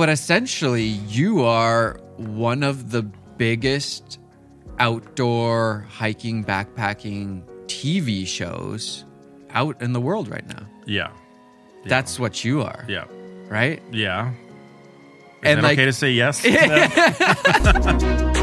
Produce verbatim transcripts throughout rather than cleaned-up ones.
But essentially, you are one of the biggest outdoor hiking, backpacking T V shows out in the world right now. Yeah. yeah. That's what you are. Yeah. Right? Yeah. Is and that like, okay to say yes? to that?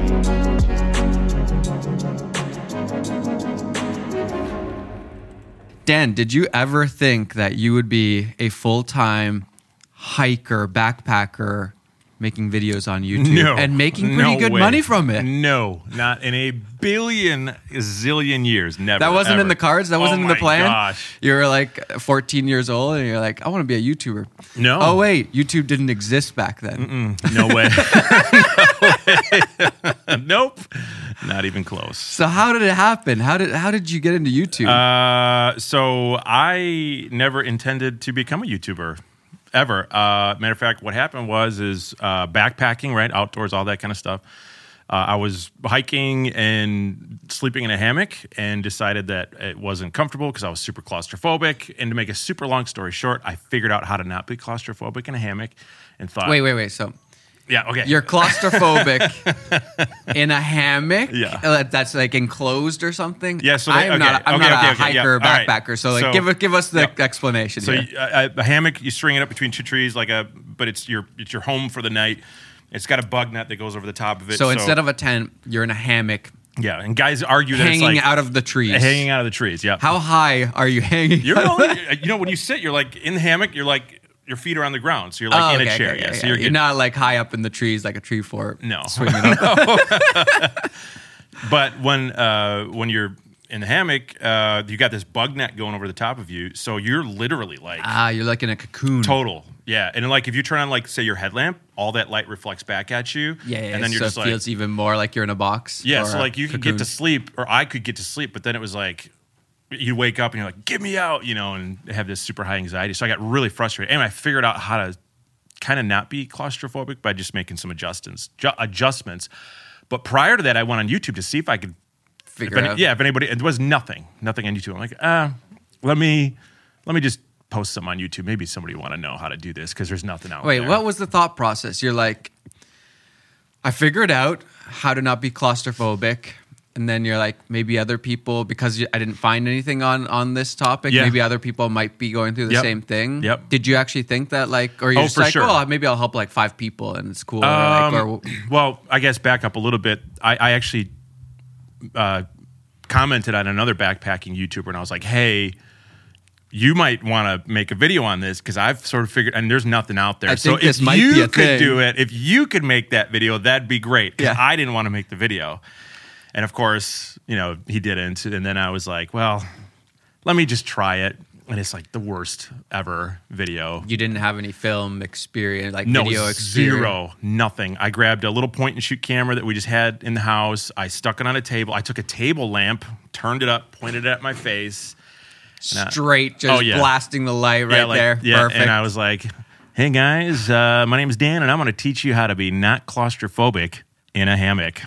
Dan, did you ever think that you would be a full-time hiker, backpacker, making videos on YouTube No, and making pretty no good way. money from it? No, not in a billion zillion years. Never. That wasn't ever. in the cards? That wasn't oh in the my plan? Gosh. You were like fourteen years old and you're like, I want to be a YouTuber. No. Oh, wait. YouTube didn't exist back then. Mm-mm. No way. no way. Nope. Not even close. So how did it happen? How did how did you get into YouTube? Uh, so I never intended to become a YouTuber. Ever. Uh, matter of fact, what happened was is uh, backpacking, right? Outdoors, all that kind of stuff. Uh, I was hiking and sleeping in a hammock and decided that it wasn't comfortable because I was super claustrophobic. And to make a super long story short, I figured out how to not be claustrophobic in a hammock and thought... wait, wait, wait. So Yeah, okay. you're claustrophobic in a hammock? Yeah. Uh, that's like enclosed or something? Yeah, so I they- am okay, not, I'm okay, not okay, a okay, hiker yeah, or all right. backpacker. So like So- give, give us the yeah. explanation So here. you, a, a hammock, you string it up between two trees, like a, but it's your it's your home for the night. It's got a bug net that goes over the top of it. So, instead of a tent, you're in a hammock yeah, and guys argue that hanging it's like out of the trees. hanging out of the trees. Yeah. How high are you hanging? You're only, you know, when you sit, you're like in the hammock. You're like your feet are on the ground, so you're like Oh, in okay, a chair. okay, yeah, okay, so you're, you're good. not like high up in the trees like a tree fort. No. Swinging up. But when uh, when you're in the hammock, uh, you got this bug net going over the top of you, so you're literally like Ah, you're like in a cocoon. total. Yeah, and like if you turn on like say your headlamp, all that light reflects back at you. Yeah, yeah. and then you're so just it like feels even more like you're in a box. yeah, or so a like you could cocoon. get to sleep, or I could get to sleep, but then it was like you wake up and you're like, get me out, you know, and have this super high anxiety. So I got really frustrated, and I figured out how to kind of not be claustrophobic by just making some adjustments. Ju- adjustments. But prior to that, I went on YouTube to see if I could figure if any, out. yeah, if anybody, there was nothing, nothing on YouTube. I'm like, uh, let me, let me just post some on YouTube. Maybe somebody want to know how to do this because there's nothing out Wait, there. what was the thought process? You're like, I figured out how to not be claustrophobic. And then you're like, maybe other people, because you, I didn't find anything on, on this topic, Yeah. maybe other people might be going through the Yep. same thing. Yep. Did you actually think that, like, or you're Oh, just for like, sure. oh, maybe I'll help like five people and it's cool. Um, or like, or, well, I guess back up a little bit. I, I actually uh, commented on another backpacking YouTuber, and I was like, hey, you might want to make a video on this because I've sort of figured, and there's nothing out there. I so think this if might you be a could thing. do it, if you could make that video, that'd be great. 'Cause Yeah. I didn't want to make the video. And of course, you know, he didn't. And then I was like, well, let me just try it. And it's like the worst ever video. you didn't have any film experience, like No, video experience. zero, nothing. I grabbed a little point and shoot camera that we just had in the house. I stuck it on a table. I took a table lamp, turned it up, pointed it at my face. Straight, just Oh, yeah. blasting the light right yeah, like, there. Yeah, Perfect. and I was like, hey guys, uh, my name is Dan, and I'm going to teach you how to be not claustrophobic in a hammock.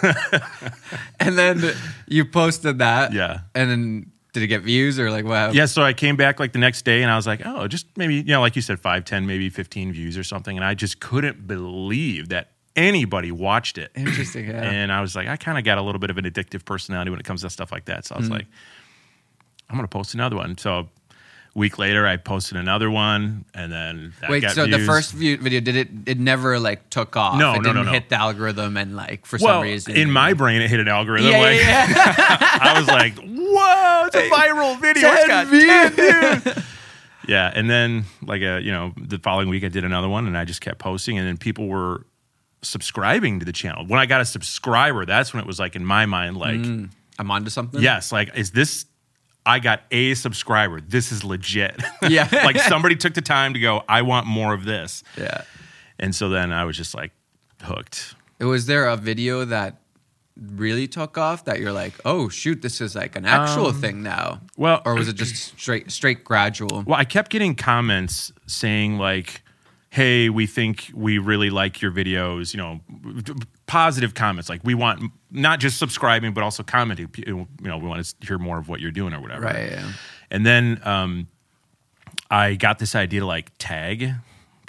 And then you posted that. Yeah. And then did it get views or like wow? Yeah, so I came back like the next day and I was like, oh, just maybe, you know, like you said, five, ten, maybe fifteen views or something. And I just couldn't believe that anybody watched it. Interesting. Yeah. And I was like, I kind of got a little bit of an addictive personality when it comes to stuff like that. So I was Mm. like, I'm going to post another one. So a week later, I posted another one, and then that Wait, got so the views. first view, video, did it, it never like took off? No, it no, didn't no, no. hit the algorithm and like for well, some reason. in my brain, it hit an algorithm. yeah, like, yeah, yeah. I was like, whoa, it's a viral video. It's got ten views. Yeah, and then like a you know the following week I did another one, and I just kept posting, and then people were subscribing to the channel. When I got a subscriber, that's when it was like in my mind, like, Mm, I'm onto something. yes, like is this? I got a subscriber. This is legit. Yeah. Like somebody took the time to go, I want more of this. Yeah. And so then I was just like hooked. Was there a video that really took off that you're like, oh shoot, this is like an actual Um, thing now? Well, Or was it just straight straight gradual? Well, I kept getting comments saying like, hey, we think we really like your videos, you know, positive comments. Like we want not just subscribing, but also commenting. You know, we want to hear more of what you're doing or whatever. Right. Yeah. And then um, I got this idea to like tag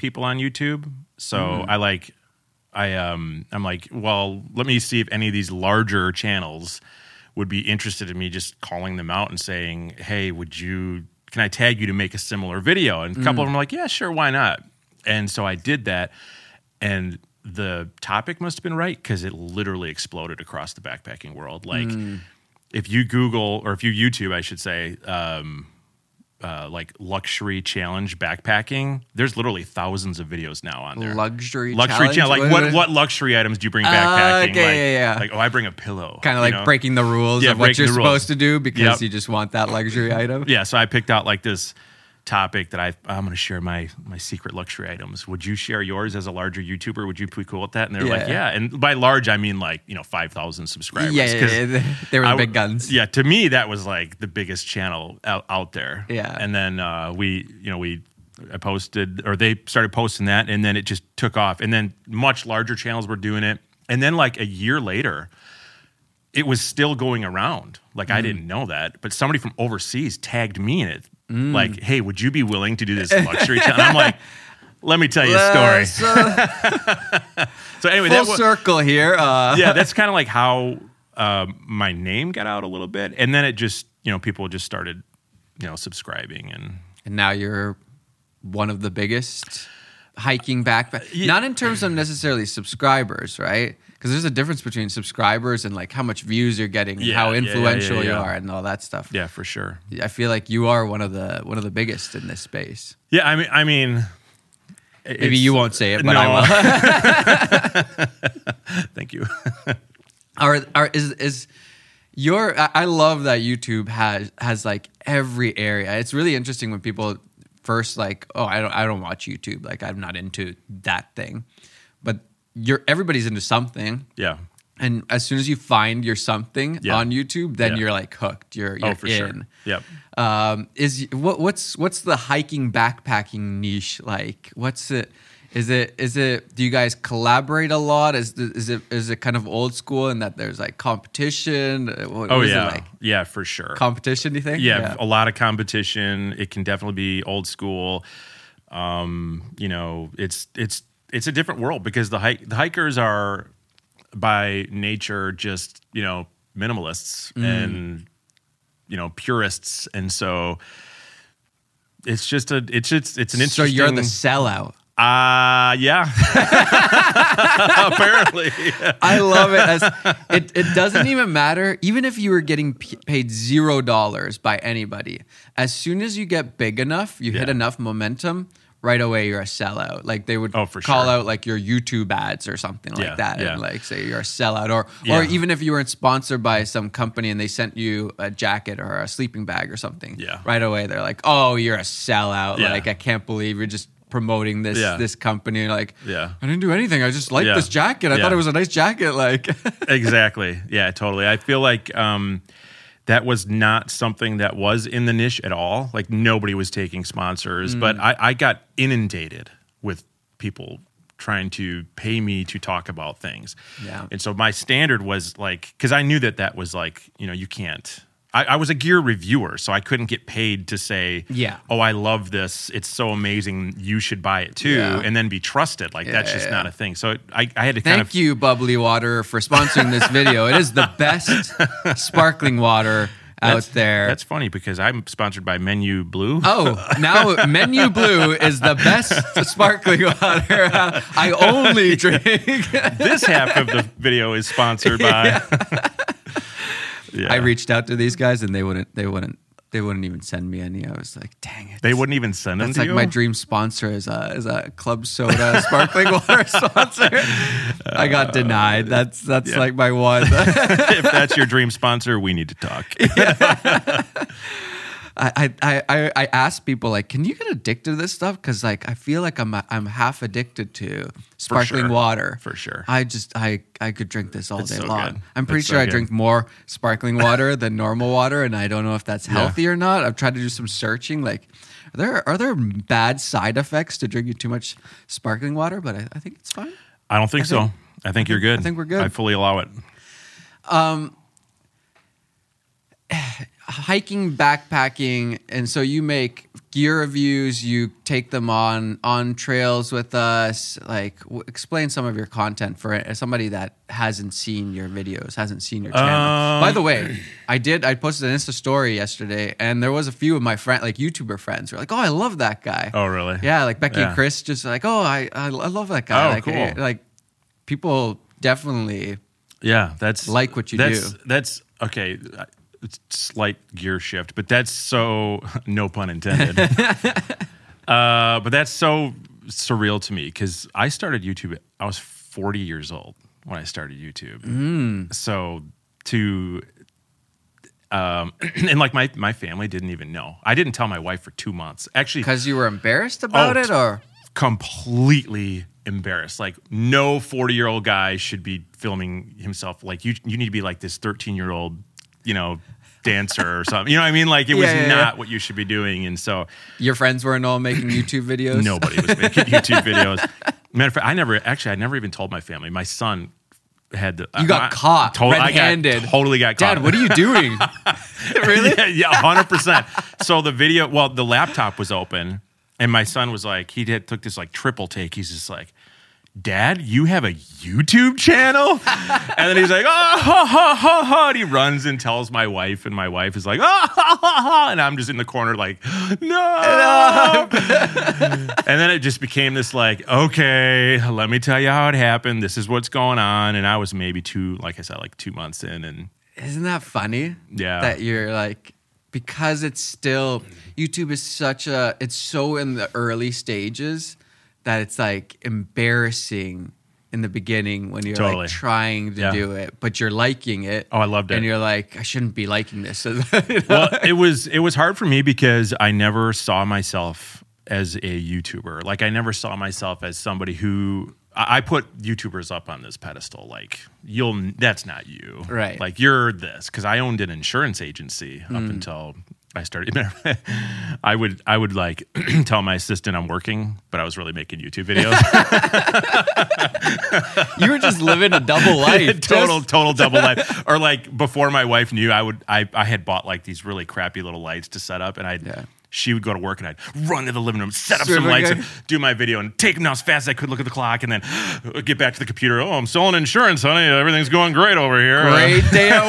people on YouTube. So mm. I like, I um, I'm like, well, let me see if any of these larger channels would be interested in me just calling them out and saying, hey, would you, can I tag you to make a similar video? And a couple mm. of them are like, yeah, sure, why not? And so I did that, and the topic must have been right because it literally exploded across the backpacking world. Like, mm. if you Google, or if you YouTube, I should say, um, uh, like luxury challenge backpacking, there's literally thousands of videos now on there. Luxury, luxury challenge. challenge. Like, what, what luxury items do you bring backpacking? Uh, okay, like, yeah, yeah. like, oh, I bring a pillow. Kind of like know? breaking the rules yeah, of what you're supposed to do because yep. you just want that luxury item. Yeah, so I picked out like this topic that I I'm going to share my my secret luxury items. Would you share yours as a larger YouTuber? Would you be cool with that? And they're yeah. like, yeah. And by large, I mean like, you know, five thousand subscribers. Yeah, yeah, yeah. They were the I, big guns. Yeah, to me, that was like the biggest channel out, out there. Yeah. And then uh, we, you know, we I posted, or they started posting that, and then it just took off. And then much larger channels were doing it. And then like a year later, it was still going around. Like mm. I didn't know that, but somebody from overseas tagged me in it. Mm. Like, hey, would you be willing to do this luxury challenge? I'm like, let me tell you a story. Uh, so anyway, full that was, circle here. Uh. Yeah, that's kind of like how uh, my name got out a little bit, and then it just, you know, people just started, you know, subscribing, and and now you're one of the biggest hiking backpack. Yeah. Not in terms of necessarily subscribers, right? Because there's a difference between subscribers and like how much views you're getting and yeah, how influential yeah, yeah, yeah, yeah. you are and all that stuff. Yeah, for sure. I feel like you are one of the one of the biggest in this space. Yeah, I mean, I mean, maybe you won't say it, but no. I will. Thank you. Are are is is your? I love that YouTube has has like every area. It's really interesting when people first like, oh, I don't I don't watch YouTube. Like I'm not into that thing, but you're everybody's into something. Yeah. And as soon as you find your something yeah. on YouTube, then yeah. you're like hooked. You're, you're oh, for in. Sure. Yep. Um, is what what's what's the hiking backpacking niche like? What's it? Is it is it? Do you guys collaborate a lot? Is the, is it is it kind of old school in that there's like competition? What, oh what is yeah, it like? yeah, for sure. Competition? Do you think? Yeah, yeah, a lot of competition. It can definitely be old school. Um, you know, it's it's. It's a different world because the hike the hikers are by nature just, you know, minimalists mm. and, you know, purists. And so it's just a, it's just, it's an interesting. So you're the sellout. Uh, yeah. Apparently. I love it. As, it. It doesn't even matter. Even if you were getting p- paid zero dollars by anybody, as soon as you get big enough, you yeah. hit enough momentum, right away you're a sellout. Like they would oh, for call sure. out like your YouTube ads or something yeah, like that yeah. and like say you're a sellout. Or yeah. or even if you weren't sponsored by some company and they sent you a jacket or a sleeping bag or something, yeah. right away they're like, oh, you're a sellout. Yeah. Like I can't believe you're just promoting this yeah. this company. And like, yeah. I didn't do anything. I just liked yeah. this jacket. I yeah. thought it was a nice jacket. Like Exactly. Yeah, totally. I feel like um that was not something that was in the niche at all. Like nobody was taking sponsors, mm. but I, I got inundated with people trying to pay me to talk about things. Yeah. And so my standard was like, because I knew that that was like, you know, you can't. I, I was a gear reviewer, so I couldn't get paid to say, yeah. oh, I love this. It's so amazing. You should buy it too. Yeah. And then be trusted. Like, yeah, that's just yeah. not a thing. So I, I had to Thank kind of. you, Bubbly Water, for sponsoring this video. It is the best sparkling water out that's, there. That's funny because I'm sponsored by Menu Blue. Oh, now Menu Blue is the best sparkling water I only drink. This half of the video is sponsored by. Yeah. Yeah. I reached out to these guys and they wouldn't. They wouldn't. They wouldn't even send me any. I was like, dang it. They wouldn't even send them That's to like you? my dream sponsor is a is a club soda sparkling water sponsor. Uh, I got denied. That's that's yeah. like my one. If that's your dream sponsor, we need to talk. Yeah. I, I, I, I ask people like, can you get addicted to this stuff? Because like I feel like I'm I'm half addicted to sparkling For sure. water. For sure. I just I, I could drink this all it's day so long. Good. I'm pretty it's sure so I good. drink more sparkling water than normal water, and I don't know if that's healthy yeah. or not. I've tried to do some searching. Like, are there are there bad side effects to drinking too much sparkling water? But I, I think it's fine. I don't think I so. Think, I think you're good. I think we're good. I fully allow it. Um. hiking, backpacking, and so you make gear reviews. You take them on on trails with us. Like, w- explain some of your content for somebody that hasn't seen your videos, hasn't seen your channel. Um, By the way, I did. I posted an Insta story yesterday, and there was a few of my friend, like YouTuber friends, who were like, "Oh, I love that guy." Oh, really? Yeah, like Becky Yeah. and Chris, just like, "Oh, I I, I love that guy." Oh, like, cool. eh, like people definitely. Yeah, that's Like what you that's, do. That's okay. It's slight gear shift, but that's so no pun intended. uh, but that's so surreal to me because I started YouTube. I was forty years old when I started YouTube. Mm. So to um, and like my my family didn't even know. I didn't tell my wife for two months. Actually, Because you were embarrassed about Oh, it, or completely embarrassed. Like no forty year old guy should be filming himself. Like you, you need to be like this thirteen year old, you know, dancer or something. You know what I mean? Like it was Yeah, yeah, not yeah. what you should be doing. And so your friends weren't all making YouTube videos? nobody was making YouTube videos. Matter of fact, I never actually, I never even told my family. My son had the, You got I, caught to- I got- red-handed. totally got caught. Dad, what are you doing? Really? yeah, yeah, one hundred percent. So the video, well, the laptop was open, and my son was like, he did took this like triple take. He's just like, Dad, you have a YouTube channel? And then he's like, oh, ha, ha, ha, ha. And he runs and tells my wife, and my wife is like, oh, ha, ha, ha. And I'm just in the corner like, no. And then it just became this like, okay, let me tell you how it happened. This is what's going on. And I was maybe two, like I said, like two months in, and Isn't that funny? Yeah. That you're like, because it's still, YouTube is such a, it's so in the early stages that it's like embarrassing in the beginning when you're Totally. like trying to Yeah. do it, but you're liking it. Oh, I loved it. And you're like, I shouldn't be liking this. You know? well, it was it was hard for me because I never saw myself as a YouTuber. Like I never saw myself as somebody who I I put YouTubers up on this pedestal. Like you'll that's not you, Right. Like you're this because I owned an insurance agency up Mm. until I started. I would I would like tell my assistant I'm working, but I was really making YouTube videos. You were just living a double life. total Just- total double life. Or like before my wife knew, I would I I had bought like these really crappy little lights to set up, and I'd Yeah. she would go to work and I'd run to the living room, set up Strip some lights, again. and do my video, and take them down as fast as I could. Look at the clock, and then get back to the computer. Oh, I'm selling insurance, honey. Everything's going great over here. Great day at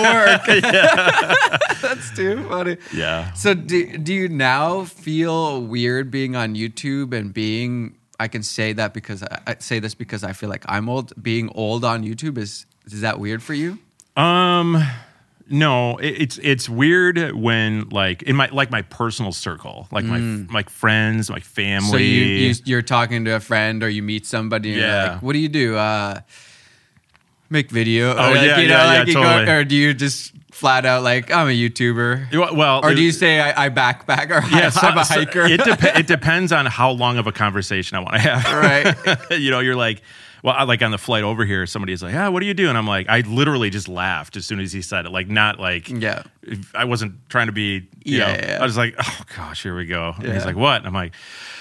work. That's too funny. Yeah. So do, do you now feel weird being on YouTube and being, I can say that because I, I say this because I feel like I'm old. Being old on YouTube is, is that weird for you? Um. No, it, it's it's weird when like in my like my personal circle, like my like friends, my family. Mm. So you, you you're talking to a friend or you meet somebody and Yeah. you're like, what do you do? Uh, make video. Oh, or like, yeah, you know, yeah, like yeah, you totally. go, or do you just flat out like, I'm a YouTuber? Well, Or it- do you say I, I backpack or Yeah, I, so- I'm a so hiker? it, dep- it depends on how long of a conversation I want to have. Right. You know, you're like, well, I, like on the flight over here, somebody's like, yeah, what do you do? And I'm like, I literally just laughed as soon as he said it. Like, not like, Yeah. I wasn't trying to be, you Yeah, know, yeah, yeah. I was like, oh gosh, here we go. And he's Yeah. like, what? And I'm like,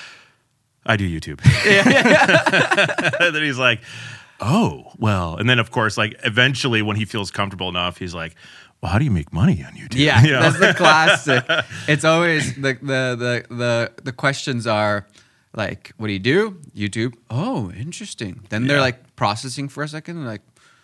I do YouTube. And then he's like, oh, well. And then, of course, like eventually when he feels comfortable enough, he's like, well, how do you make money on YouTube? Yeah, You know? that's the classic. It's always the, the the the the questions are like, what do you do? YouTube. Oh, interesting. Then they're Yeah. like processing for a second, and like,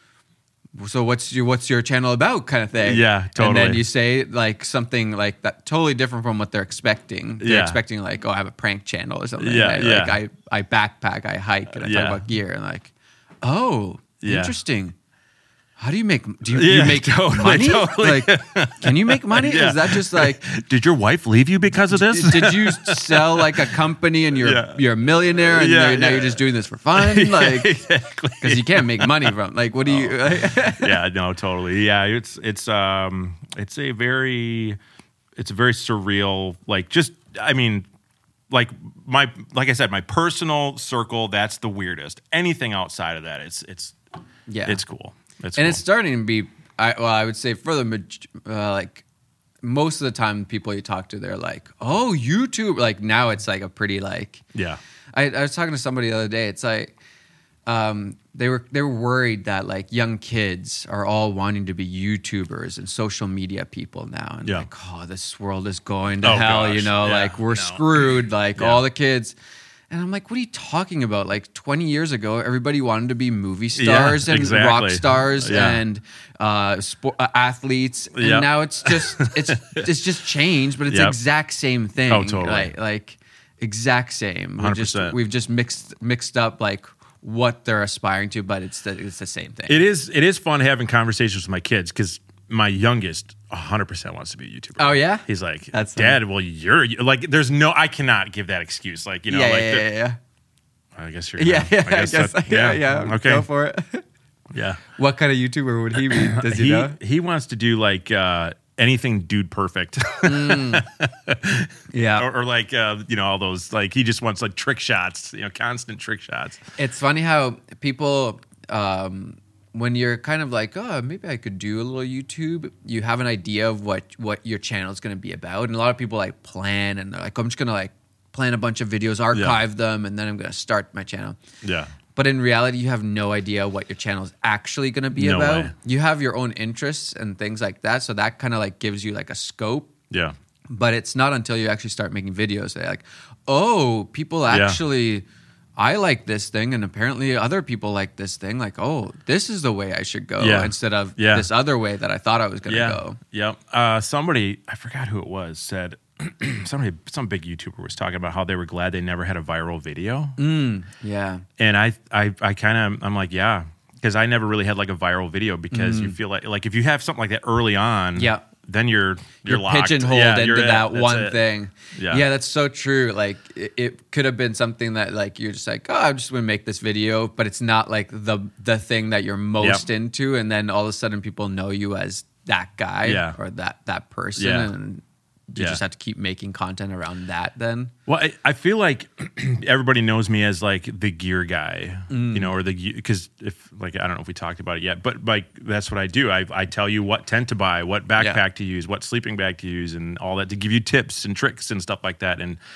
so what's your what's your channel about, kind of thing. Yeah, And totally. then you say like something like that, totally different from what they're expecting. They're Yeah. expecting like, oh, I have a prank channel or something. Yeah, right? yeah. Like I I backpack, I hike, and I Yeah. talk about gear, and like, oh, Yeah. interesting. How do you make? Do you, Yeah, you make totally, money? totally. Like, can you make money? Yeah. Is that just like? Did your wife leave you because of this? Did you sell like a company and you're Yeah. you're a millionaire and Yeah, you're, now yeah. you're just doing this for fun? Like, exactly. because you can't make money from like, what do you? Yeah, no, totally. Yeah, it's it's um it's a very it's a very surreal, like just I mean, like my like I said, my personal circle, that's the weirdest. Anything outside of that, it's it's Yeah, it's cool. It's and cool. it's starting to be. I well, I would say for the maj- uh, like most of the time, people you talk to, they're like, oh, YouTube. Like now, it's like a pretty like. yeah. I, I was talking to somebody the other day. It's like, um, they were they were worried that like young kids are all wanting to be YouTubers and social media people now, and Yeah. like, oh, this world is going to Oh, hell, gosh. you know, Yeah. like we're No. screwed, like Yeah. all the kids. And I'm like, what are you talking about? Like twenty years ago, everybody wanted to be movie stars Yeah, and exactly. rock stars Yeah. and uh, sport, uh, athletes, and Yep. now it's just it's it's just changed, but it's the Yep. exact same thing. Oh, totally. Like, like exact same. We one hundred just percent. we've just mixed mixed up like what they're aspiring to, but it's the it's the same thing. It is it is fun having conversations with my kids because my youngest one hundred percent wants to be a YouTuber. Oh, yeah? He's like, That's Dad, well, you're like, there's no, I cannot give that excuse. Like, you know, yeah, like, yeah, the- yeah, yeah. I guess you're, Yeah, yeah, I guess, that- yeah, yeah. Okay. Go for it. Yeah. What kind of YouTuber would he be? Does he, He, know? he wants to do like uh, anything dude perfect. Yeah. or, or like, uh, you know, all those, like, he just wants like trick shots, you know, constant trick shots. It's funny how people, um, when you're kind of like, oh, maybe I could do a little YouTube, you have an idea of what, what your channel is going to be about. And a lot of people like plan and they're like, I'm just going to like plan a bunch of videos, archive them, and then I'm going to start my channel. Yeah. But in reality, you have no idea what your channel is actually going to be No about. way. You have your own interests and things like that. So that kind of like gives you like a scope. Yeah. But it's not until you actually start making videos that like, oh, people actually, I like this thing, and apparently other people like this thing. Like, oh, this is the way I should go Yeah. instead of Yeah. this other way that I thought I was going to Yeah. go. Yep. Uh, somebody, I forgot who it was, said somebody, some big YouTuber was talking about how they were glad they never had a viral video. Yeah. And I, I, I kind of, I'm like, yeah, because I never really had like a viral video because you feel like, like if you have something like that early on, Yeah. then you're you're, You're locked. pigeonholed Yeah, into you're it. that That's one it. thing. Yeah. Yeah, that's so true. Like it, it could have been something that like you're just like, oh, I'm just gonna make this video, but it's not like the the thing that you're most Yep. into, and then all of a sudden people know you as that guy Yeah. or that that person, Yeah. and you Yeah. just have to keep making content around that. Then Well, I, I feel like everybody knows me as like the gear guy, you know, or the because if like I don't know if we talked about it yet, but like that's what I do. I I tell you what tent to buy, what backpack Yeah. to use, what sleeping bag to use, and all that to give you tips and tricks and stuff like that. And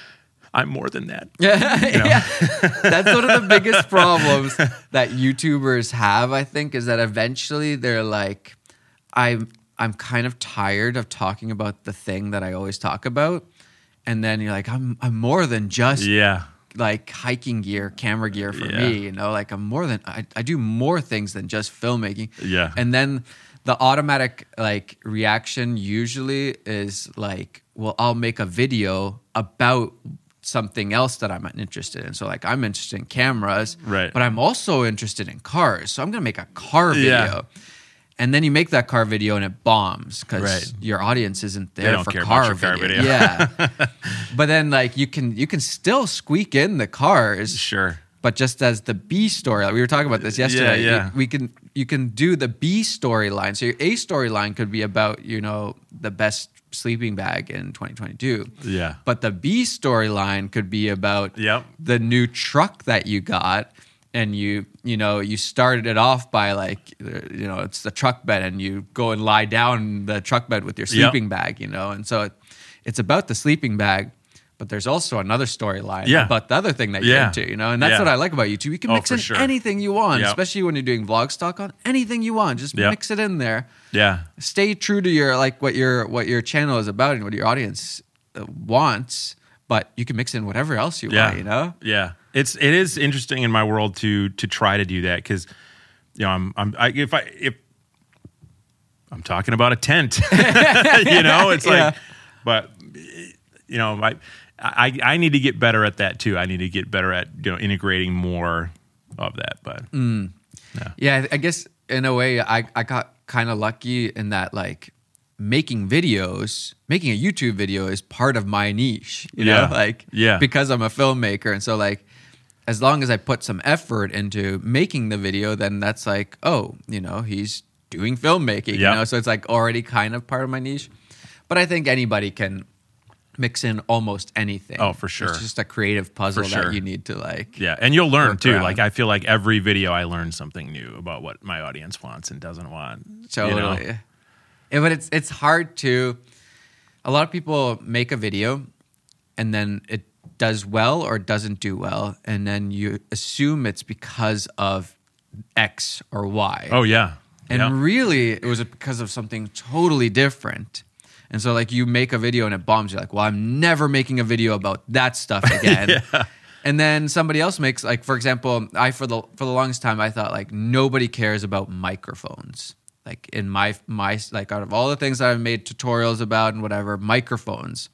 I'm more than that. yeah, that's one of the biggest problems that YouTubers have. I think is that eventually they're like, I'm I'm kind of tired of talking about the thing that I always talk about, and then you're like, I'm I'm more than just Yeah, like hiking gear, camera gear for Yeah. me. You know, like I'm more than I, I do more things than just filmmaking. Yeah. And then the automatic like reaction usually is like, well, I'll make a video about something else that I'm interested in. So like I'm interested in cameras, Right. but I'm also interested in cars. So I'm gonna make a car video. Yeah. And then you make that car video and it bombs because Right. your audience isn't there don't for care car, about your car video. video. Yeah. But then like you can you can still squeak in the cars, sure. but just as the B story. Like we were talking about this yesterday. Yeah, yeah. You- we can you can do the B storyline. So your A storyline could be about, you know, the best sleeping bag in twenty twenty-two. Yeah. But the B storyline could be about Yep. the new truck that you got, and you you know you started it off by like uh, you know it's the truck bed, and you go and lie down in the truck bed with your sleeping bag, you know, and so it, it's about the sleeping bag, but there's also another storyline Yeah. about the other thing that Yeah. you're into, you know, and that's Yeah. what I like about YouTube. You can Oh, mix for in sure. anything you want, Yep. especially when you're doing vlog stock on anything you want. Just Yep. mix it in there. Yeah. Stay true to your like what your what your channel is about and what your audience uh, wants, but you can mix in whatever else you Yeah. want, you know. Yeah, it's it is interesting in my world to to try to do that because you know I'm I'm I, if I if I'm talking about a tent, you know, it's Yeah. like, but you know, I, I I need to get better at that too. I need to get better at you know integrating more of that. But Yeah, I I guess in a way, I, I got kind of lucky in that, like, making videos, making a YouTube video is part of my niche, you Yeah. know, like, Yeah. because I'm a filmmaker. And so, like, as long as I put some effort into making the video, then that's like, oh, you know, he's doing filmmaking, you Yep. know, so it's like already kind of part of my niche. But I think anybody can mix in almost anything. Oh, for sure. It's just a creative puzzle For sure. that you need to, like, yeah, and you'll learn Work too. around. Like I feel like every video I learn something new about what my audience wants and doesn't want. you Totally. know? Yeah, but it's it's hard to. A lot of people make a video, and then it does well or doesn't do well, and then you assume it's because of X or Y. Oh yeah. And yeah. really, it was because of something totally different. And so, like, you make a video and it bombs. You're like, well, I'm never making a video about that stuff again. yeah. And then somebody else makes, like, for example, I for the for the longest time I thought like nobody cares about microphones. Like in my my like out of all the things that I've made tutorials about and whatever, microphones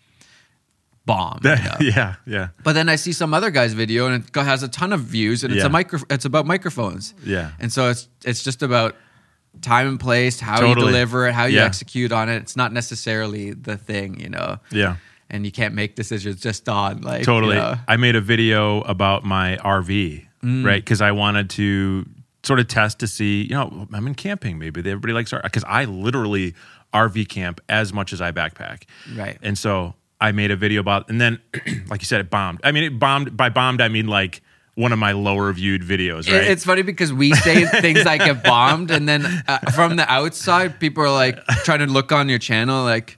bomb. You know? yeah, yeah. But then I see some other guy's video and it has a ton of views and it's Yeah. a micro. It's about microphones. Yeah. And so it's it's just about time and place, how Totally. you deliver it, how you Yeah. execute on it. It's not necessarily the thing, you know. Yeah. And you can't make decisions just on like Totally. You know, I made a video about my R V, Mm. right? Because I wanted to sort of test to see, you know, I'm in camping. Maybe everybody likes R V. Because I literally R V camp as much as I backpack. Right. And so I made a video about, and then, like you said, it bombed. I mean, it bombed. By bombed, I mean like one of my lower viewed videos, right? It- It's funny because we say things like get bombed, and then uh, from the outside, people are like trying to look on your channel, like,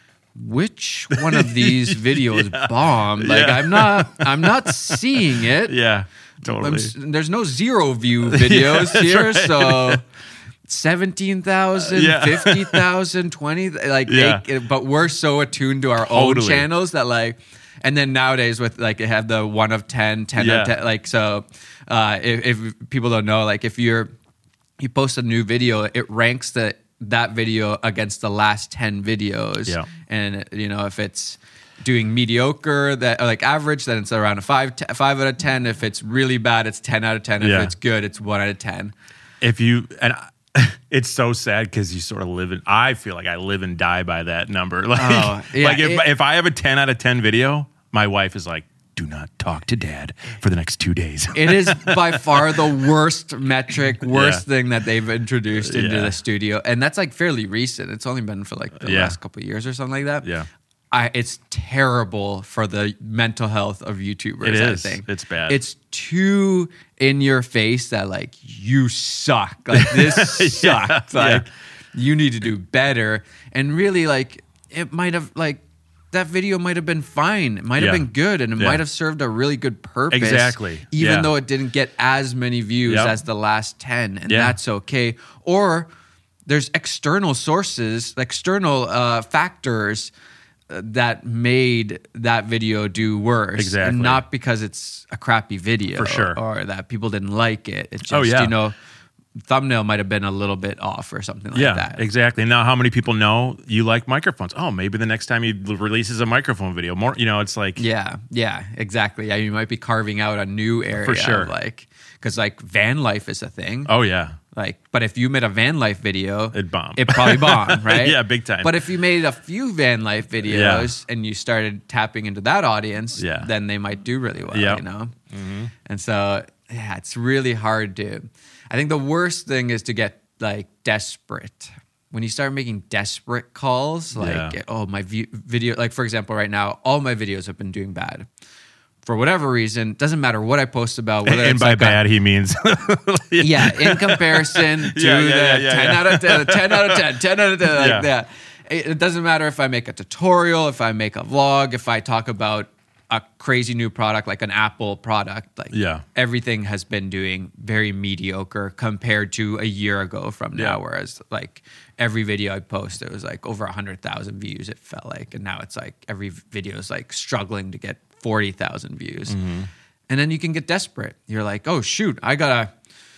which one of these videos bombed? Like, Yeah. I'm not, I'm not seeing it. yeah, I'm totally. s- there's no zero view videos that's here, right. so seventeen thousand, Yeah. fifty thousand, twenty, like, Yeah. they, but we're so attuned to our own Totally. channels that like, and then nowadays with like, they have the one of ten, ten Yeah. of ten, like, so uh, if, if people don't know, like if you're, you post a new video, it ranks the, that video against the last ten videos. Yeah. And you know, if it's doing mediocre, that or like average, then it's around a five, t- five out of ten. If it's really bad, it's ten out of ten. If Yeah. it's good, it's one out of ten. If you and I, it's so sad because you sort of live in. I feel like I live and die by that number. Like, Oh, yeah, like if it- if I have a ten out of ten video, my wife is like, "Do not talk to Dad for the next two days." It is by far the worst metric, worst Yeah. thing that they've introduced into Yeah. the studio, and that's like fairly recent. It's only been for like the Yeah. last couple of years or something like that. Yeah. I, it's terrible for the mental health of YouTubers. It is. I think It's bad. It's too in your face that like you suck. Like this Yeah. sucks. Like you need to do better. And really, like it might have like that video might have been fine. It might have Yeah. been good, and it Yeah. might have served a really good purpose. Exactly. Even Yeah. though it didn't get as many views Yep. as the last ten, and Yeah. that's okay. Or there's external sources, external uh, factors uh, that made that video do worse. Exactly. And not because it's a crappy video. For sure. Or that people didn't like it. It's just, Oh, yeah. you know, thumbnail might have been a little bit off or something like yeah, that. exactly. Now, how many people know you like microphones? Oh, maybe the next time he releases a microphone video, more. You know, it's like Yeah, yeah, exactly. Yeah, you might be carving out a new area. For sure. of, Like, because like van life is a thing. oh yeah, Like, but if you made a van life video, It'd bomb. It probably bombed, right? Yeah, big time. But if you made a few van life videos and you started tapping into that audience, Yeah. then they might do really well, Yep. you know? And so, yeah, it's really hard to. I think the worst thing is to get like desperate. When you start making desperate calls, like, Yeah. oh, my view, video, like for example, right now, all my videos have been doing bad. For whatever reason, doesn't matter what I post about. Whether and it's by like a- bad he means yeah, in comparison to Yeah, yeah, the yeah, yeah, ten yeah. out of ten, ten out of ten, ten out of ten, like Yeah. that. It, it doesn't matter if I make a tutorial, if I make a vlog, if I talk about a crazy new product like an Apple product. Like Yeah. everything has been doing very mediocre compared to a year ago from now. Yeah. Whereas like every video I post, it was like over a hundred thousand views. It felt like, and now it's like every video is like struggling to get forty thousand views. Mm-hmm. And then you can get desperate. You're like, oh shoot, I gotta,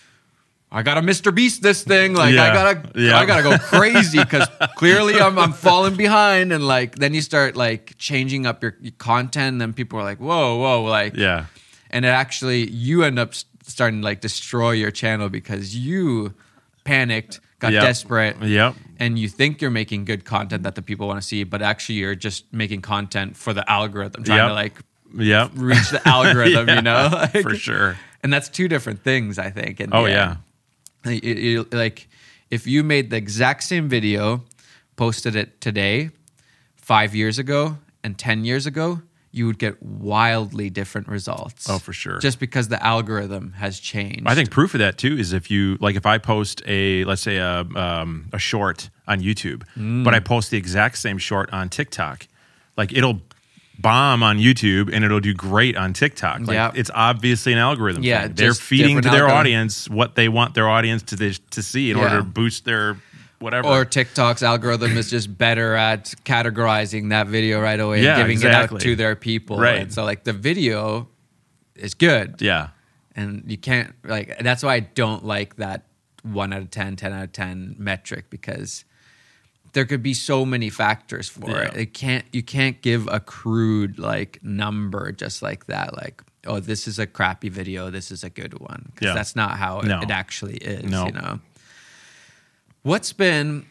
I gotta Mister Beast this thing. Like I Yeah. gotta, Yeah. I gotta go crazy because clearly I'm, I'm falling behind. And like, then you start like changing up your, your content. And then people are like, whoa, whoa, like, yeah, and it actually, you end up s- starting to like destroy your channel because you panicked, got Yep. desperate. Yep. And you think you're making good content that the people want to see, but actually you're just making content for the algorithm, trying Yep. to like Yep. reach the algorithm, Yeah, you know? Like, for sure. And that's two different things, I think. in Oh, the yeah. end. Like, it- it- like, if you made the exact same video, posted it today, five years ago, and ten years ago, you would get wildly different results. Oh, for sure. Just because the algorithm has changed. I think proof of that too is if you like if I post a let's say a um, a short on YouTube, Mm. but I post the exact same short on TikTok, like it'll bomb on YouTube and it'll do great on TikTok. Like Yeah. it's obviously an algorithm. Yeah, thing. They're just feeding to different their algorithm. audience what they want their audience to to see in Yeah. order to boost their whatever. Or TikTok's algorithm is just better at categorizing that video right away Yeah, and giving it exactly. out to their people. Right. And so like the video is good. yeah. And you can't like that's why I don't like that one out of ten, ten out of ten metric, because there could be so many factors for Yeah. it. It can't you can't give a crude like number just like that, like, oh, this is a crappy video, this is a good one. Because Yeah. that's not how it, No. it actually is. No. You know. What's been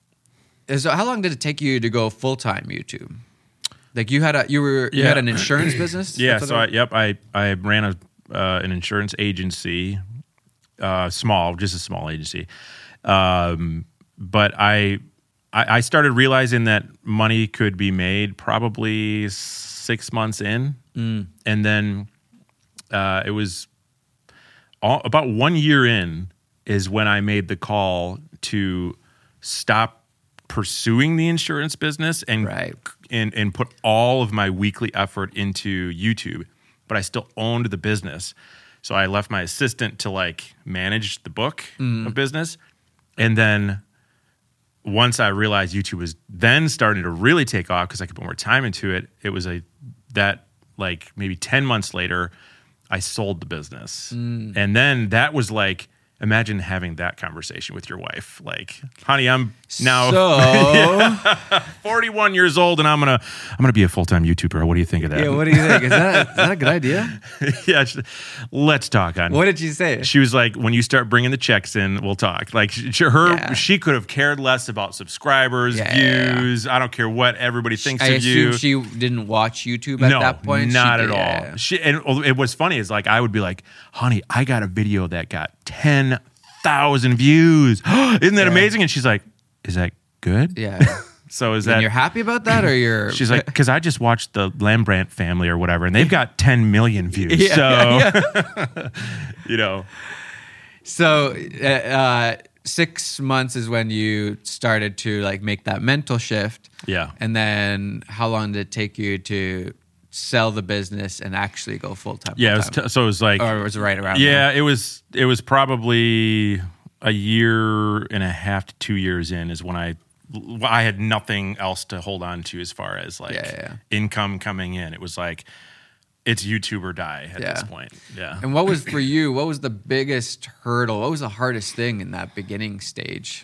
is how long did it take you to go full time YouTube? Like you had a you were you Yeah. had an insurance business? Yeah, That's so what I, it- yep, I I ran a uh, an insurance agency, uh, small, just a small agency, um, but I, I I started realizing that money could be made probably six months in, Mm. and then uh, it was all, about one year in is when I made the call to stop pursuing the insurance business and Right. and and put all of my weekly effort into YouTube, but I still owned the business. So I left my assistant to like manage the book of business. And then once I realized YouTube was then starting to really take off because I could put more time into it, it was a that like maybe ten months later, I sold the business. And then that was like, imagine having that conversation with your wife. Like, honey, I'm now So forty-one years old, and I'm gonna I'm gonna be a full time YouTuber. What do you think of that? yeah, what do you think? Is that is that a good idea? yeah, sh- let's talk on. What did you say? She was like, when you start bringing the checks in, we'll talk. Like she, her, Yeah. she could have cared less about subscribers, Yeah, yeah, yeah. views. I don't care what everybody thinks I of you. assume she didn't watch YouTube at no, that point. She not did- at all. yeah, yeah. She and it was funny is like I would be like, honey, I got a video that got ten thousand views. Isn't that Yeah. amazing? And she's like, is that good? Yeah. So is And that you're happy about that, or you're? She's like, because I just watched the Lambrandt family or whatever, and they've got ten million views. Yeah, so, yeah, you know, so uh, uh, six months is when you started to like make that mental shift. yeah. And then how long did it take you to sell the business and actually go full time? Yeah. It was t- so it was like, or was it right around? yeah, there? it was, it was probably a year and a half to two years in is when I, I had nothing else to hold on to as far as like Yeah, yeah, yeah. income coming in. It was like, it's YouTube or die at Yeah. this point. Yeah. And what was for you? What was the biggest hurdle? What was the hardest thing in that beginning stage?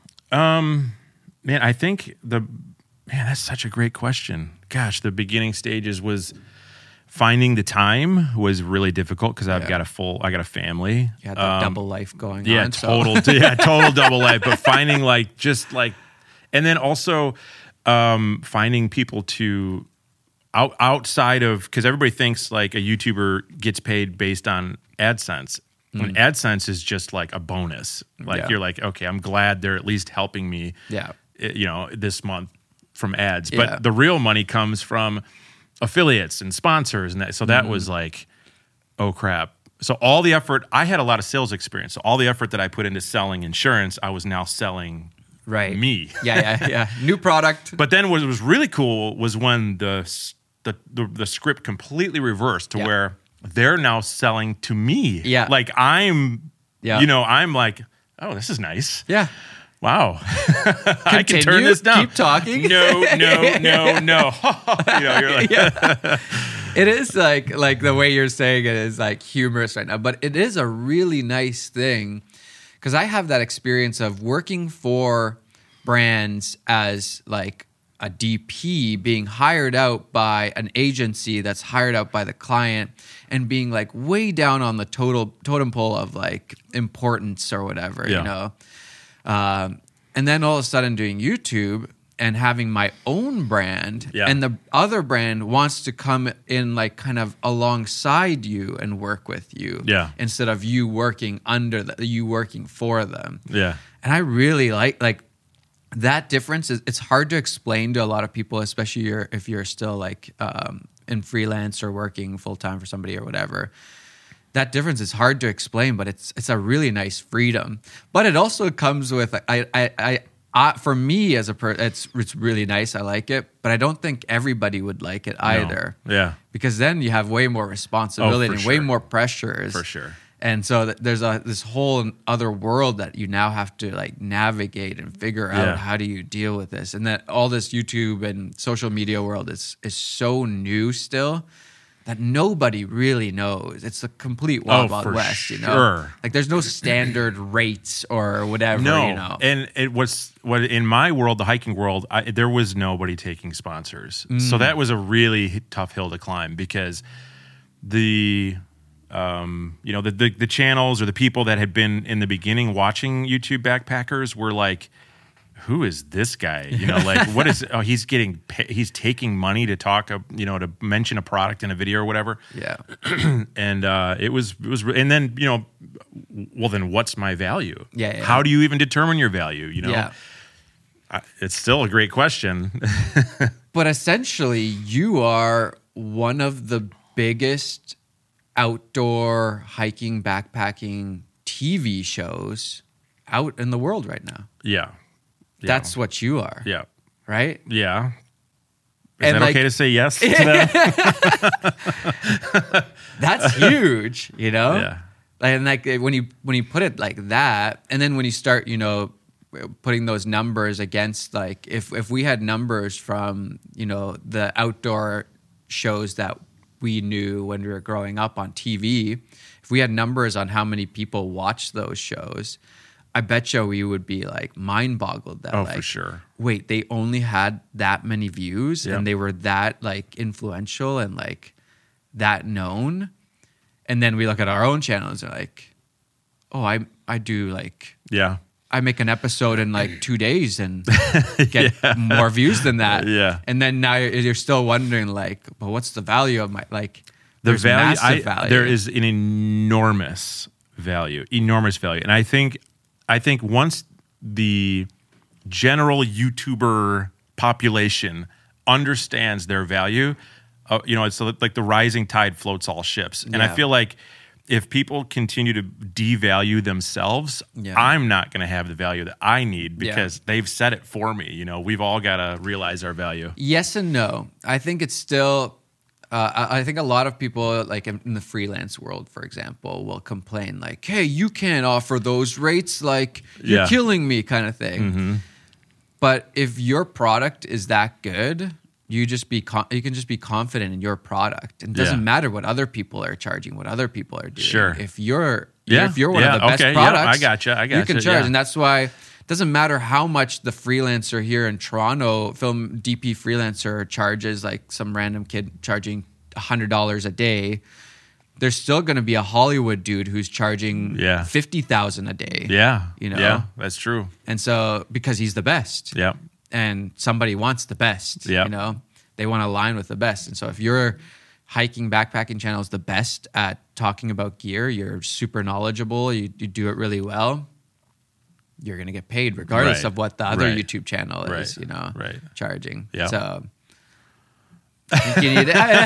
Um, man, I think the man that's such a great question. Gosh, the beginning stages was finding the time was really difficult because I've Yeah. got a full, I got a family. You had that Um, double life going yeah, on. so- total, yeah, total double life. But finding like just like, and then also um, finding people to out outside of because everybody thinks like a YouTuber gets paid based on AdSense. When AdSense is just like a bonus. Like Yeah. you're like, okay, I'm glad they're at least helping me. Yeah. eh, You know, this month from ads, Yeah. but the real money comes from affiliates and sponsors, and that. So that was like, oh crap. So all the effort I had a lot of sales experience. So all the effort that I put into selling insurance, I was now selling Right. me. Yeah, yeah, yeah. New product. But then what was really cool was when the the the, the script completely reversed to Yeah. where they're now selling to me. Yeah. Like I'm, Yeah. you know, I'm like, oh, this is nice. Yeah. Wow. I can turn Continue, this down. keep talking. No, no, no, no. you know, you're like, It is like like the way you're saying it is like humorous right now, but it is a really nice thing because I have that experience of working for brands as like a D P, being hired out by an agency that's hired out by the client, and being like way down on the total totem pole of like importance or whatever, Yeah. you know. Um, and then all of a sudden doing YouTube and having my own brand, Yeah. and the other brand wants to come in like kind of alongside you and work with you, Yeah. instead of you working under the, you working for them. yeah. And I really like like that difference. Is it's hard to explain to a lot of people, especially you're, if you're still like um, in freelance or working full time for somebody or whatever. That difference is hard to explain, but it's it's a really nice freedom. But it also comes with I I I I, for me as a per, it's it's really nice. I like it, but I don't think everybody would like it either. No. Yeah, because then you have way more responsibility oh, and sure. way more pressures. For sure. And so th- there's a this whole other world that you now have to like navigate and figure out Yeah. how do you deal with this. And that all this YouTube and social media world is is so new still that nobody really knows. It's the complete wild, Oh, wild for west, you know? sure. Like there's no standard rates or whatever, No, you know? and it was what in my world, the hiking world, I, there was nobody taking sponsors, Mm. so that was a really tough hill to climb because the, um, you know, the, the the channels or the people that had been in the beginning watching YouTube backpackers were like, who is this guy? You know, like what is? Oh, he's getting, pay, he's taking money to talk, a, you know, to mention a product in a video or whatever. Yeah. And uh, it was, it was, and then you know, well, then what's my value? Yeah, yeah. How do you even determine your value? You know, Yeah. I, it's still a great question. But essentially, you are one of the biggest outdoor hiking, backpacking T V shows out in the world right now. Yeah, yeah. That's what you are, yeah, right? yeah. Is And, that like- okay to say yes to that? That's huge, you know? Yeah. And like when you when you put it like that, and then when you start, you know, putting those numbers against like if if we had numbers from, you know, the outdoor shows that we knew when we were growing up on T V, if we had numbers on how many people watched those shows, I bet you we would be like mind boggled that Oh, like, for sure. wait, they only had that many views Yep. and they were that like influential and like that known. And then we look at our own channels and like, oh, I I do like Yeah, I make an episode in like two days and get more views than that. Yeah. And then now you're, you're still wondering like, well, what's the value of my like? the There's value, massive I, value. there is an enormous value, enormous value, and I think, I think once the general YouTuber population understands their value, uh, you know, it's like the rising tide floats all ships, and I Yeah. feel like if people continue to devalue themselves, Yeah. I'm not going to have the value that I need Yeah. because they've said it for me. You know, we've all got to realize our value. Yes and no. I think it's still. Uh, I I think a lot of people, like in in the freelance world, for example, will complain like, "Hey, you can't offer those rates. Like, you're Yeah. killing me," kind of thing. But if your product is that good, you just be con- you can just be confident in your product. It doesn't Yeah. matter what other people are charging, what other people are doing. Sure. If you're Yeah. if you're one Yeah. of the best Okay. Yeah. I products, gotcha. I you gotcha. can charge, Yeah. and that's why. It doesn't matter how much the freelancer here in Toronto, film D P freelancer, charges, like some random kid charging one hundred dollars a day. There's still going to be a Hollywood dude who's charging Yeah. fifty thousand dollars a day. Yeah. You know? Yeah. That's true. And so, because he's the best. Yeah. And somebody wants the best. Yeah. You know? They want to align with the best. And so, if your hiking, backpacking channel is the best at talking about gear, you're super knowledgeable, you, you do it really well, you're going to get paid regardless Right. of what the other Right. YouTube channel is, Right. you know, Right. charging. Yeah. So, I think, you need,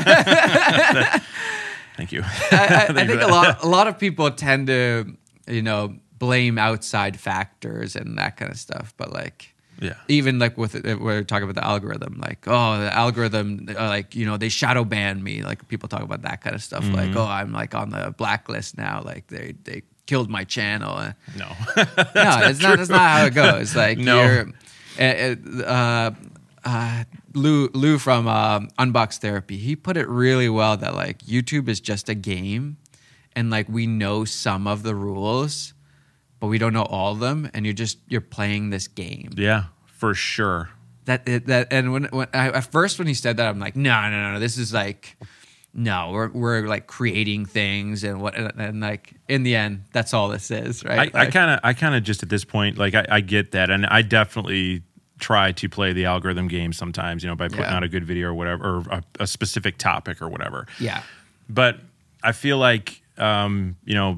I, Thank you. I, I think a lot, a lot of people tend to, you know, blame outside factors and that kind of stuff. But like, Yeah. even like with it, we're talking about the algorithm, like, oh, the algorithm, uh, like, you know, they shadow ban me. Like people talk about that kind of stuff. Mm-hmm. Like, oh, I'm like on the blacklist now. Like they, they killed my channel. Uh, No. no, it's not. That's not how it goes. Like No. you're, uh, uh, uh, Lou Lou from uh, Unbox Therapy. He put it really well that like YouTube is just a game, and like we know some of the rules, but we don't know all of them, and you're just you're playing this game. Yeah, for sure. That that and when, when I, at first when he said that, I'm like, no, no, no, no. This is like. No, we're we're like creating things and what and, and like in the end, that's all this is, I, right? I Like- kind of, I kind of just at this point, like I, I get that, and I definitely try to play the algorithm game sometimes, you know, by putting Yeah. out a good video or whatever, or a, a specific topic or whatever. yeah. But I feel like, um, you know,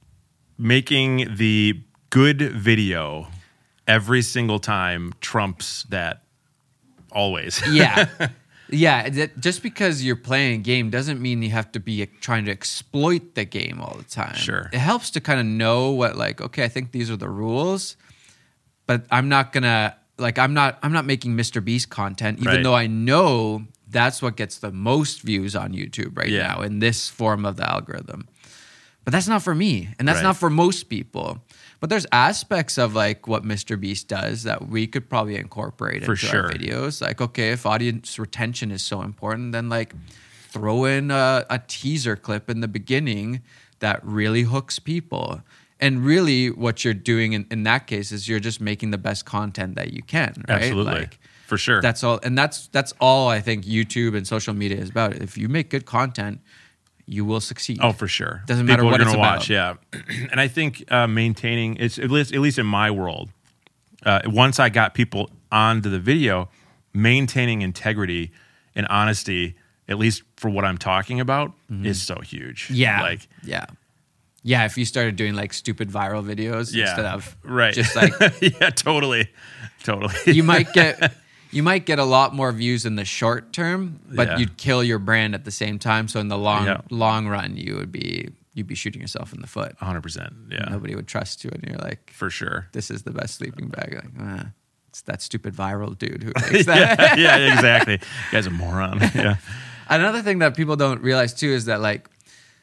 making the good video every single time trumps that always. Yeah. Yeah. That just because you're playing a game doesn't mean you have to be trying to exploit the game all the time. Sure. It helps to kind of know what, like, okay, I think these are the rules, but I'm not gonna like I'm not I'm not making Mister Beast content, even Right. though I know that's what gets the most views on YouTube right Yeah. now in this form of the algorithm. But that's not for me, and that's Right. not for most people. But there's aspects of like what Mister Beast does that we could probably incorporate For into sure. our videos. Like, okay, if audience retention is so important, then like throw in a, a teaser clip in the beginning that really hooks people. And really, what you're doing in, in that case is you're just making the best content that you can, right? Absolutely. Like, For sure. that's all, and that's that's all I think YouTube and social media is about. If you make good content, you will succeed. Oh, for sure. Doesn't matter People what are it's gonna about. watch, yeah. And I think uh, maintaining it's at least, at least in my world. Uh, once I got people onto the video, maintaining integrity and honesty, at least for what I'm talking about, is so huge. Yeah, like yeah, yeah. If you started doing like stupid viral videos yeah, instead of right, just like yeah, totally, totally. you might get you might get a lot more views in the short term, but Yeah. you'd kill your brand at the same time. So in the long Yeah. long run, you would be you'd be shooting yourself in the foot. one hundred percent. Yeah, Nobody would trust you, and you're like, for sure. this is the best sleeping bag. Like, ah, it's that stupid viral dude who makes that. yeah, yeah, exactly. You guys are a moron. Yeah, Another thing that people don't realize too is that like,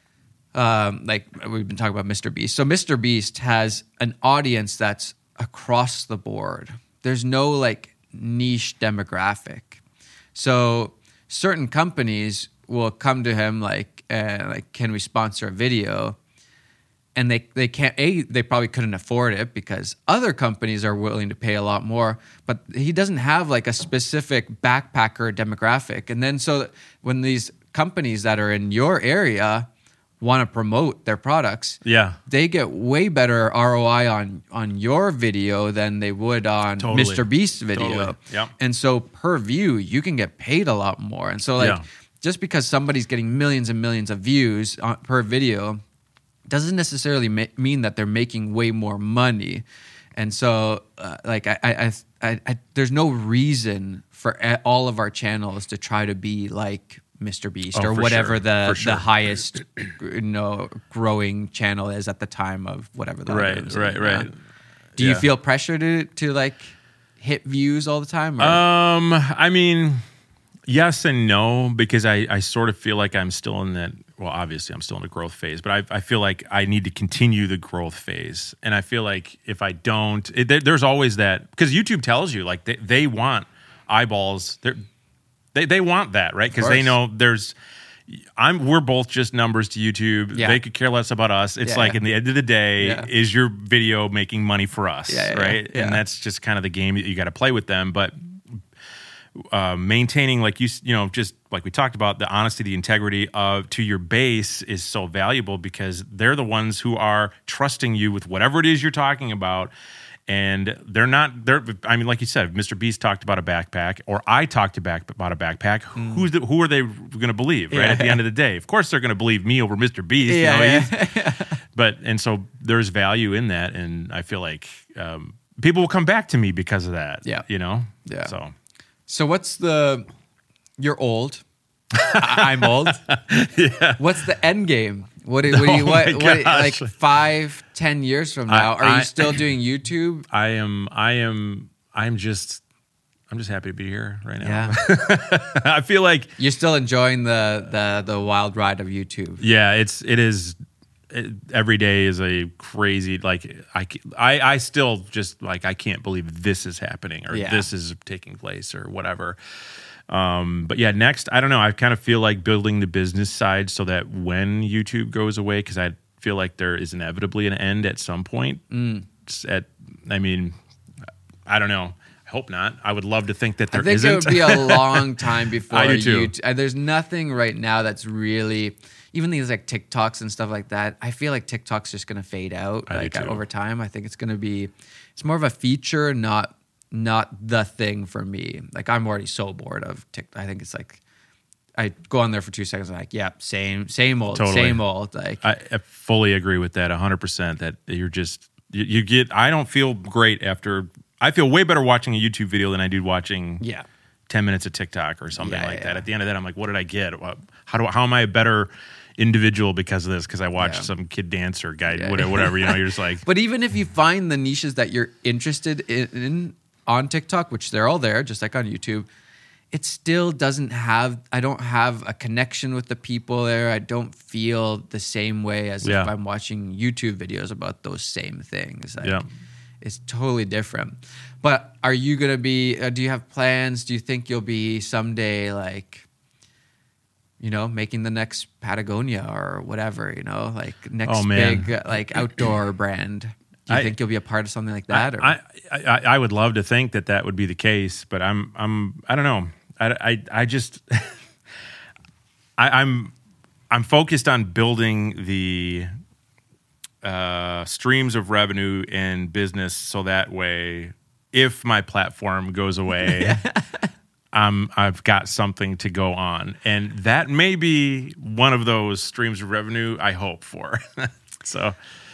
um, like we've been talking about Mister Beast. So Mister Beast has an audience that's across the board. There's no like niche demographic. So certain companies will come to him like, uh, like, can we sponsor a video? And they, they can't, A, they probably couldn't afford it because other companies are willing to pay a lot more, but he doesn't have like a specific backpacker demographic. And then so when these companies that are in your area want to promote their products, yeah. they get way better R O I on, on your video than they would on Totally. Mister Beast's video. Totally. Yep. And so per view, you can get paid a lot more. And so like, Yeah. just because somebody's getting millions and millions of views on, per video doesn't necessarily ma- mean that they're making way more money. And so, uh, like, I, I, I, I, there's no reason for a- all of our channels to try to be like Mister Beast Oh, or for whatever sure. the For sure. the highest, you know, growing channel is at the time of whatever the Right, algorithm's right, in, right. yeah. Do you Yeah. feel pressure to to like hit views all the time? Or? Um, I mean, yes and no, because I, I sort of feel like I'm still in that. Well, obviously, I'm still in the growth phase, but I, I feel like I need to continue the growth phase. And I feel like if I don't, it, there, there's always that, because YouTube tells you like they, they want eyeballs. They're, they they want that, right? Because they course. know there's. I'm. We're both just numbers to YouTube. Yeah. They could care less about us. It's Yeah, like yeah. in the end of the day, Yeah. is your video making money for us, Yeah, yeah, right? yeah. And that's just kind of the game that you got to play with them. But uh, maintaining, like you, s- you know, just like we talked about, the honesty, the integrity of to your base is so valuable because they're the ones who are trusting you with whatever it is you're talking about. And they're not, they're, I mean, like you said, if Mister Beast talked about a backpack or I talked to back, about a backpack, who's the, who are they going to believe, right? Yeah. At the end of the day, of course, they're going to believe me over Mister Beast. you Yeah, know, yeah. he's- but, and so there's value in that. And I feel like um, people will come back to me because of that. Yeah. You know? Yeah. So, So what's the? You're old. I- I'm old. yeah. What's the end game? What do, what, do you, Oh what, my what like gosh. five, ten years from now? Are I- you still doing YouTube? I am, I am, I'm just, I'm just happy to be here right now. Yeah, I feel like, you're still enjoying the the the wild ride of YouTube. yeah, it's, it is, it, every day is a crazy, like, I, ca- I, I still just like, I can't believe this is happening or Yeah. this is taking place or whatever. Um, but yeah, next, I don't know. I kind of feel like building the business side so that when YouTube goes away, because I feel like there is inevitably an end at some point. Mm. It's At, I mean, I don't know. I hope not. I would love to think that there I think isn't. it would be a long time before I do too. YouTube. And there's nothing right now that's really, even these like TikToks and stuff like that. I feel like TikTok's just gonna fade out I do like too. over time. I think it's gonna be, it's more of a feature, not not the thing for me. Like I'm already so bored of TikTok. I think it's like I go on there for two seconds and I'm like, yeah, same, same old, Totally. same old. Like I, I fully agree with that one hundred percent that you're just, you, you get, I don't feel great after, I feel way better watching a YouTube video than I do watching yeah. ten minutes of TikTok or something Yeah, like yeah. that. At the end of that, I'm like, what did I get? What- How do how am I a better individual because of this, because I watched Yeah. some kid dancer guy, Yeah. whatever, whatever. You know, you're just like, But even if you find the niches that you're interested in, in on TikTok, which they're all there, just like on YouTube, it still doesn't have, I don't have a connection with the people there. I don't feel the same way as Yeah. if I'm watching YouTube videos about those same things. Like, Yeah. It's totally different. But are you going to be, uh, do you have plans? Do you think you'll be someday like, you know, making the next Patagonia or whatever, you know, like next Oh, man. big uh, like outdoor brand? Do you I- think you'll be a part of something like that? Or? I, I, I, I would love to think that that would be the case, but I'm, I'm, I don't know. I, I, I just, I, I'm, I'm focused on building the uh, streams of revenue in business, so that way, if my platform goes away, um, I've got something to go on, and that may be one of those streams of revenue I hope for. So.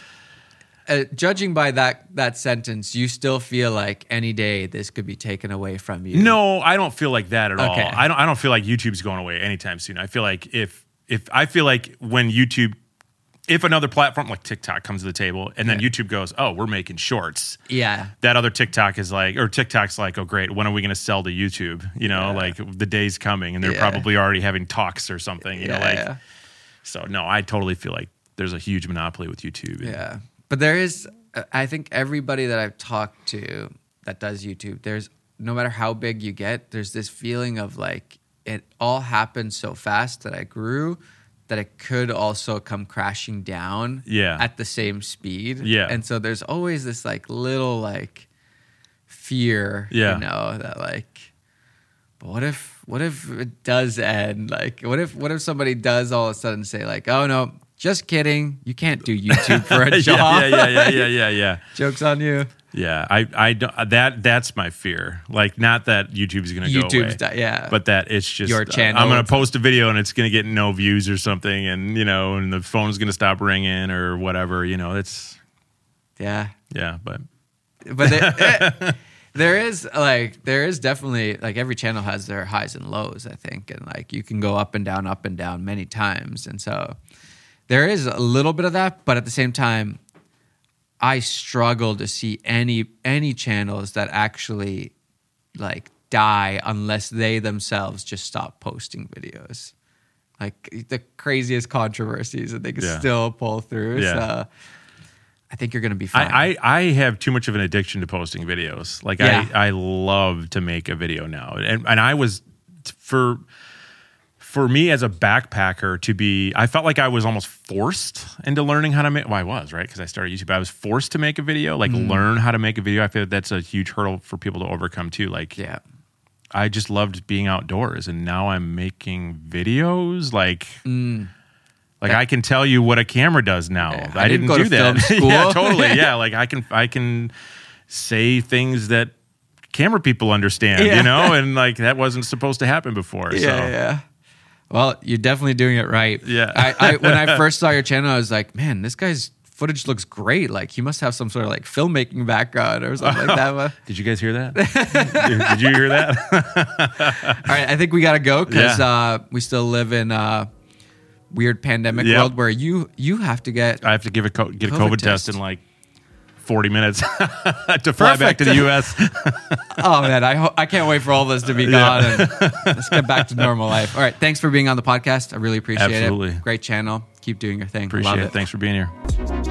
Uh, judging by that that sentence, you still feel like any day this could be taken away from you. No, I don't feel like that at Okay. all. I don't. I don't feel like YouTube's going away anytime soon. I feel like if if I feel like when YouTube, if another platform like TikTok comes to the table, and then Yeah. YouTube goes, oh, we're making shorts. Yeah. That other TikTok is like, or TikTok's like, oh, great. When are we going to sell to YouTube? You know, Yeah. like the day's coming, and they're Yeah. probably already having talks or something. You know, Yeah, like. yeah. So no, I totally feel like there's a huge monopoly with YouTube. And- Yeah. But there is, I think everybody that I've talked to that does YouTube, there's no matter how big you get, there's this feeling of like it all happened so fast that I grew that it could also come crashing down Yeah. at the same speed. Yeah. And so there's always this like little like fear, Yeah. you know, that like, but what if, what if it does end? Like, what if, what if somebody does all of a sudden say like, oh no, just kidding. You can't do YouTube for a job. yeah, yeah, yeah, yeah, yeah, yeah. Joke's on you. Yeah, I, I don't, that that's my fear. Like, not that YouTube's going to go away, YouTube's, di- yeah. but that it's just Your uh, channel. I'm going to post a video and it's going to get no views or something, and you know, and the phone's going to stop ringing or whatever. You know, it's yeah. yeah, but But there, eh, there is like, there is definitely like every channel has their highs and lows, I think. And like you can go up and down, up and down many times. And so there is a little bit of that. But at the same time, I struggle to see any any channels that actually like die unless they themselves just stop posting videos. Like the craziest controversies that they can Yeah. still pull through. Yeah. So I think you're going to be fine. I, I I have too much of an addiction to posting videos. Like Yeah. I I love to make a video now, and and I was for. For me as a backpacker to be, I felt like I was almost forced into learning how to make, well, I was, right? Because I started YouTube. I was forced to make a video, like Mm. learn how to make a video. I feel like that's a huge hurdle for people to overcome too. Like, yeah. I just loved being outdoors, and now I'm making videos. Like, Mm. like I can tell you what a camera does now. Yeah, I, I didn't, didn't go do to that. film school. Yeah, totally. Yeah, like I can, I can say things that camera people understand, Yeah. you know, and like that wasn't supposed to happen before. Yeah, so. yeah. Well, you're definitely doing it right. Yeah. I, I when I first saw your channel, I was like, man, this guy's footage looks great. Like he must have some sort of like filmmaking background or something like that. All Did you guys hear that? did, did you hear that? right, I think we gotta go because Yeah. uh, we still live in a weird pandemic Yep. world where you you have to get I have to give a co- get a COVID COVID test test. in like forty minutes to fly back Perfect. to the U S. oh man, I ho- I can't wait for all this to be gone and let's get back to normal life. All right, thanks for being on the podcast. I really appreciate Absolutely. it. Great channel. Keep doing your thing. Appreciate Love it. Thanks for being here.